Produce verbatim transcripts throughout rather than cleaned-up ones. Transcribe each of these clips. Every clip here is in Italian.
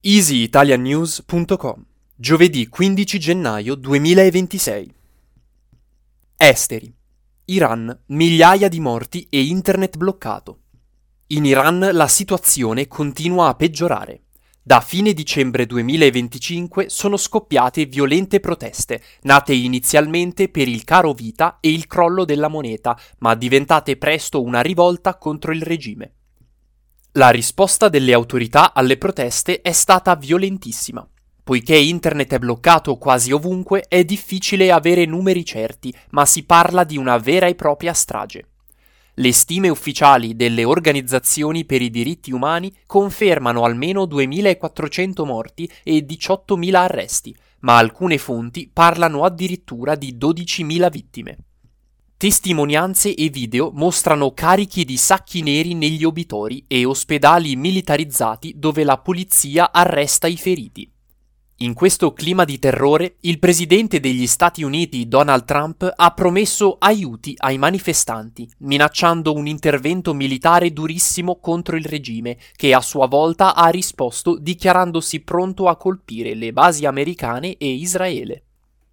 easy italian news punto com, giovedì quindici gennaio duemilaventisei. Esteri. Iran, migliaia di morti e internet bloccato. In Iran la situazione continua a peggiorare. Da fine dicembre duemilaventicinque sono scoppiate violente proteste, nate inizialmente per il caro vita e il crollo della moneta, ma diventate presto una rivolta contro il regime. La risposta delle autorità alle proteste è stata violentissima. Poiché internet è bloccato quasi ovunque, è difficile avere numeri certi, ma si parla di una vera e propria strage. Le stime ufficiali delle organizzazioni per i diritti umani confermano almeno duemilaquattrocento morti e diciottomila arresti, ma alcune fonti parlano addirittura di dodicimila vittime. Testimonianze e video mostrano carichi di sacchi neri negli obitori e ospedali militarizzati dove la polizia arresta i feriti. In questo clima di terrore, il presidente degli Stati Uniti Donald Trump ha promesso aiuti ai manifestanti, minacciando un intervento militare durissimo contro il regime, che a sua volta ha risposto dichiarandosi pronto a colpire le basi americane e Israele.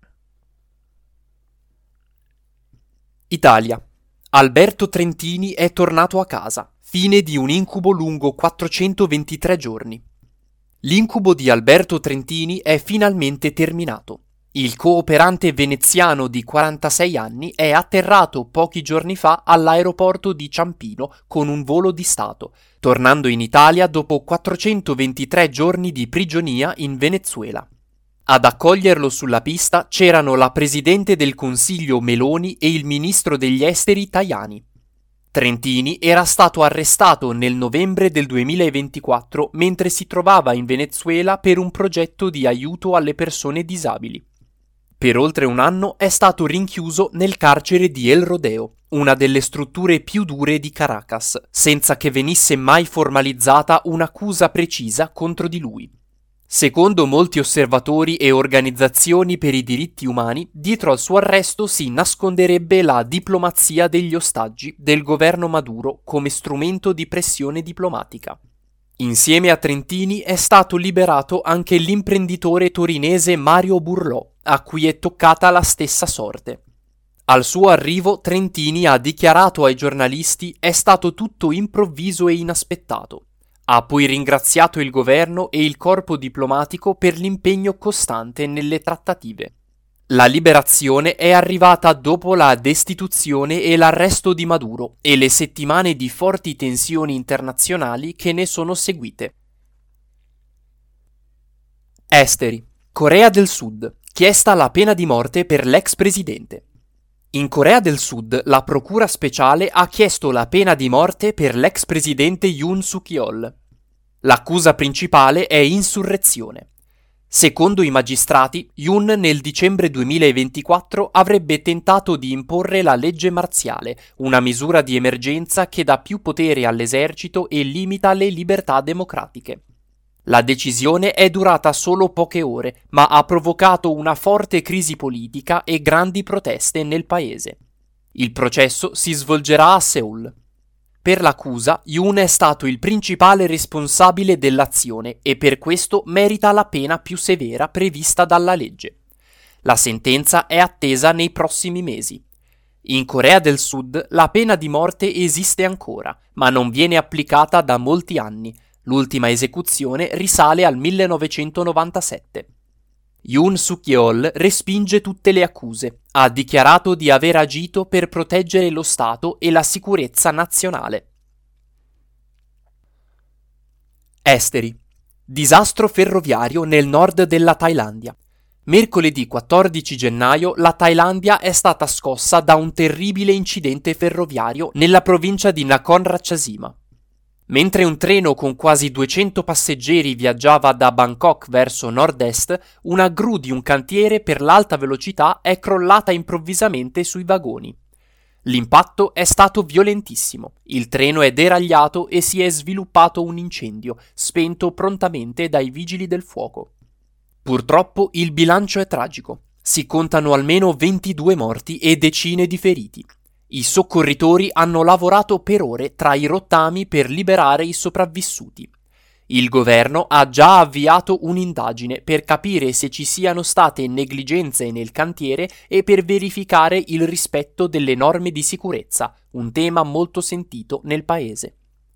Italia. Alberto Trentini è tornato a casa, fine di un incubo lungo quattrocentoventitré giorni. L'incubo di Alberto Trentini è finalmente terminato. Il cooperante veneziano di quarantasei anni è atterrato pochi giorni fa all'aeroporto di Ciampino con un volo di Stato, tornando in Italia dopo quattrocentoventitré giorni di prigionia in Venezuela. Ad accoglierlo sulla pista c'erano la Presidente del Consiglio Meloni e il Ministro degli Esteri Tajani. Trentini era stato arrestato nel novembre del duemilaventiquattro mentre si trovava in Venezuela per un progetto di aiuto alle persone disabili. Per oltre un anno è stato rinchiuso nel carcere di El Rodeo, una delle strutture più dure di Caracas, senza che venisse mai formalizzata un'accusa precisa contro di lui. Secondo molti osservatori e organizzazioni per i diritti umani, dietro al suo arresto si nasconderebbe la diplomazia degli ostaggi del governo Maduro come strumento di pressione diplomatica. Insieme a Trentini è stato liberato anche l'imprenditore torinese Mario Burlò, a cui è toccata la stessa sorte. Al suo arrivo Trentini ha dichiarato ai giornalisti: «È stato tutto improvviso e inaspettato». Ha poi ringraziato il governo e il corpo diplomatico per l'impegno costante nelle trattative. La liberazione è arrivata dopo la destituzione e l'arresto di Maduro e le settimane di forti tensioni internazionali che ne sono seguite. Esteri. Corea del Sud. Chiesta la pena di morte per l'ex presidente. In Corea del Sud la procura speciale ha chiesto la pena di morte per l'ex presidente Yoon Suk-yeol. L'accusa principale è insurrezione. Secondo i magistrati, Yoon nel dicembre duemilaventiquattro avrebbe tentato di imporre la legge marziale, una misura di emergenza che dà più potere all'esercito e limita le libertà democratiche. La decisione è durata solo poche ore, ma ha provocato una forte crisi politica e grandi proteste nel paese. Il processo si svolgerà a Seoul. Per l'accusa, Yoon è stato il principale responsabile dell'azione e per questo merita la pena più severa prevista dalla legge. La sentenza è attesa nei prossimi mesi. In Corea del Sud la pena di morte esiste ancora, ma non viene applicata da molti anni. L'ultima esecuzione risale al millenovecentonovantasette. Yoon Suk-yeol respinge tutte le accuse, ha dichiarato di aver agito per proteggere lo Stato e la sicurezza nazionale. Esteri. Disastro ferroviario nel nord della Thailandia. Mercoledì quattordici gennaio la Thailandia è stata scossa da un terribile incidente ferroviario nella provincia di Nakhon Ratchasima. Mentre un treno con quasi duecento passeggeri viaggiava da Bangkok verso nord-est, una gru di un cantiere per l'alta velocità è crollata improvvisamente sui vagoni. L'impatto è stato violentissimo, il treno è deragliato e si è sviluppato un incendio, spento prontamente dai vigili del fuoco. Purtroppo il bilancio è tragico, si contano almeno ventidue morti e decine di feriti. I soccorritori hanno lavorato per ore tra i rottami per liberare i sopravvissuti. Il governo ha già avviato un'indagine per capire se ci siano state negligenze nel cantiere e per verificare il rispetto delle norme di sicurezza, un tema molto sentito nel paese.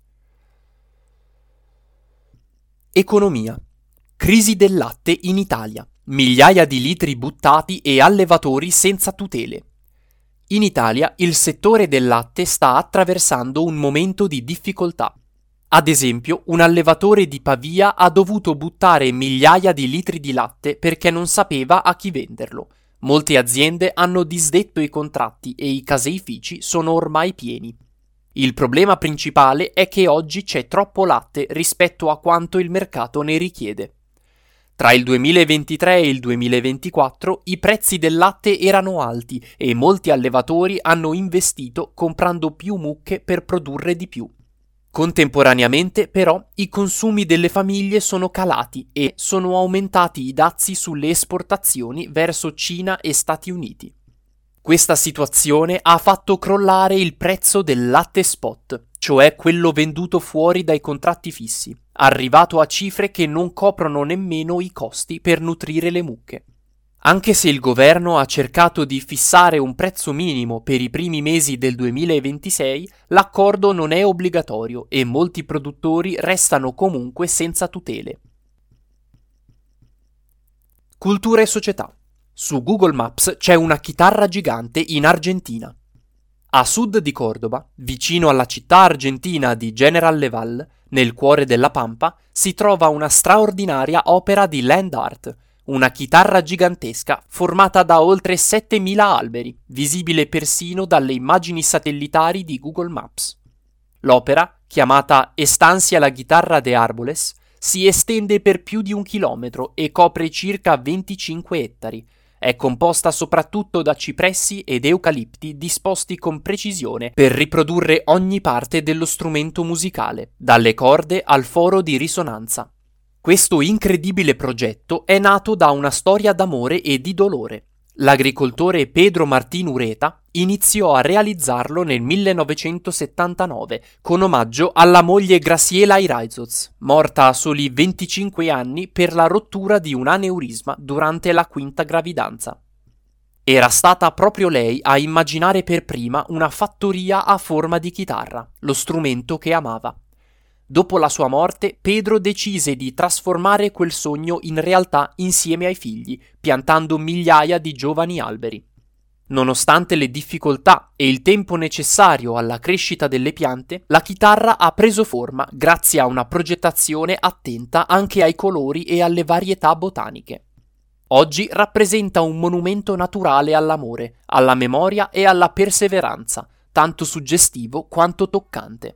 Economia. Crisi del latte in Italia. Migliaia di litri buttati e allevatori senza tutele. In Italia il settore del latte sta attraversando un momento di difficoltà. Ad esempio, un allevatore di Pavia ha dovuto buttare migliaia di litri di latte perché non sapeva a chi venderlo. Molte aziende hanno disdetto i contratti e i caseifici sono ormai pieni. Il problema principale è che oggi c'è troppo latte rispetto a quanto il mercato ne richiede. Tra il duemilaventitré e il duemilaventiquattro i prezzi del latte erano alti e molti allevatori hanno investito comprando più mucche per produrre di più. Contemporaneamente, però, i consumi delle famiglie sono calati e sono aumentati i dazi sulle esportazioni verso Cina e Stati Uniti. Questa situazione ha fatto crollare il prezzo del latte spot, cioè quello venduto fuori dai contratti fissi, arrivato a cifre che non coprono nemmeno i costi per nutrire le mucche. Anche se il governo ha cercato di fissare un prezzo minimo per i primi mesi del duemilaventisei, l'accordo non è obbligatorio e molti produttori restano comunque senza tutele. Cultura e società. Su Google Maps c'è una chitarra gigante in Argentina. A sud di Cordoba, vicino alla città argentina di General Leval, nel cuore della Pampa, si trova una straordinaria opera di land art, una chitarra gigantesca formata da oltre settemila alberi, visibile persino dalle immagini satellitari di Google Maps. L'opera, chiamata Estancia la Guitarra de Árboles, si estende per più di un chilometro e copre circa venticinque ettari. È composta soprattutto da cipressi ed eucalipti disposti con precisione per riprodurre ogni parte dello strumento musicale, dalle corde al foro di risonanza. Questo incredibile progetto è nato da una storia d'amore e di dolore. L'agricoltore Pedro Martín Ureta iniziò a realizzarlo nel millenovecentosettantanove con omaggio alla moglie Graciela Iraizoz, morta a soli venticinque anni per la rottura di un aneurisma durante la quinta gravidanza. Era stata proprio lei a immaginare per prima una fattoria a forma di chitarra, lo strumento che amava. Dopo la sua morte, Pedro decise di trasformare quel sogno in realtà insieme ai figli, piantando migliaia di giovani alberi. Nonostante le difficoltà e il tempo necessario alla crescita delle piante, la chitarra ha preso forma grazie a una progettazione attenta anche ai colori e alle varietà botaniche. Oggi rappresenta un monumento naturale all'amore, alla memoria e alla perseveranza, tanto suggestivo quanto toccante.